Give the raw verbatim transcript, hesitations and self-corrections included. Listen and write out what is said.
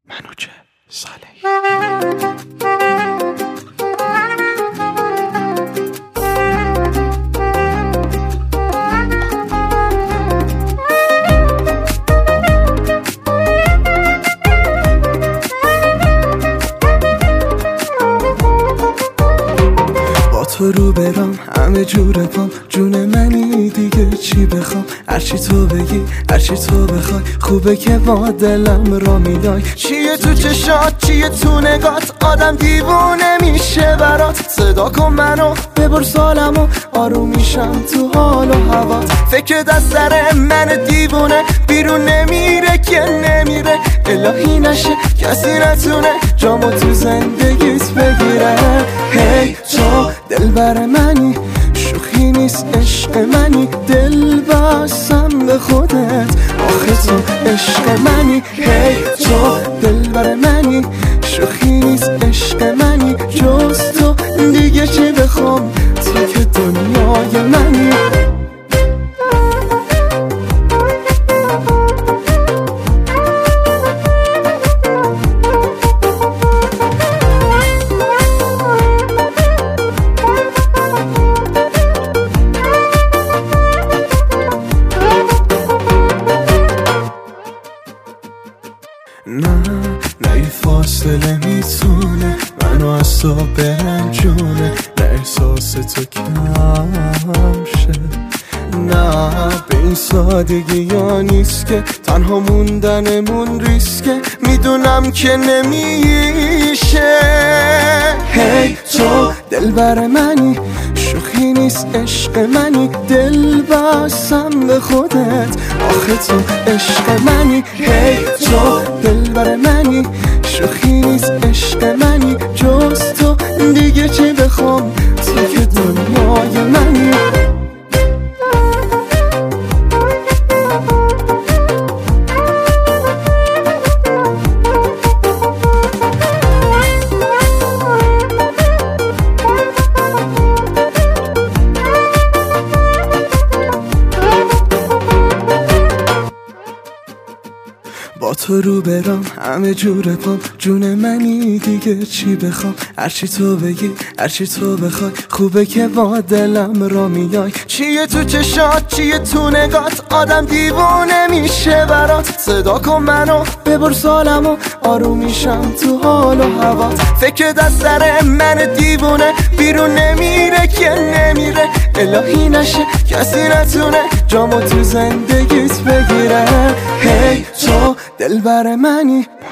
منوچه صالحی. تو رو برام همه جور پام، جون منی دیگه چی بخوام؟ هرچی تو بگی هرچی تو بخوای، خوبه که با دلم را میای. چیه تو چشات چیه تو نگات، آدم دیوونه میشه برات. صدا کن منو ببر سالمو، آروم میشم تو حال و هوات. فکر دست سر من دیوونه بیرون نمیره که نمیره. الهی نشه کسی نتونه جامو تو زندگیت بگیره. هی تو دلبر منی، شوخی نیست عشق منی. دل بستم به خودت، آخه تو عشق منی. هی تو دلبر منی، شوخی نیست عشق منی. جز تو دیگه چی بخوام، تو که دنیای منی. نه نه این فاصله میتونه منو از تو برنجونه. نه احساس تو کم شه، نه به این سادگی یا نیست که تنها موندنمون ریسکه. میدونم که نمیشه. هی تو دلبر منی، شوخی نیست عشق منی. دل بستم به خودت، آخه تو عشق منی. هی تو دلبر منی، شوخی نیست عشق منی. جز تو دیگه چی بخوام، تو که دنیای منی. با تو رو برام همه جور پام، جون منی دیگه چی بخوام؟ هرچی تو بگی هرچی تو بخوای، خوبه که با دلم را میای. چیه تو چشات چیه تو نگات، آدم دیوونه میشه برات. صدا کن منو ببر سالمو، آروم میشم تو حال و هوات. فکر دست سر من دیوونه بیرون نمیره که نمیره. الهی نشه کسی نتونه جامو تو زندگیت بگیره. هی تو دلبر منی،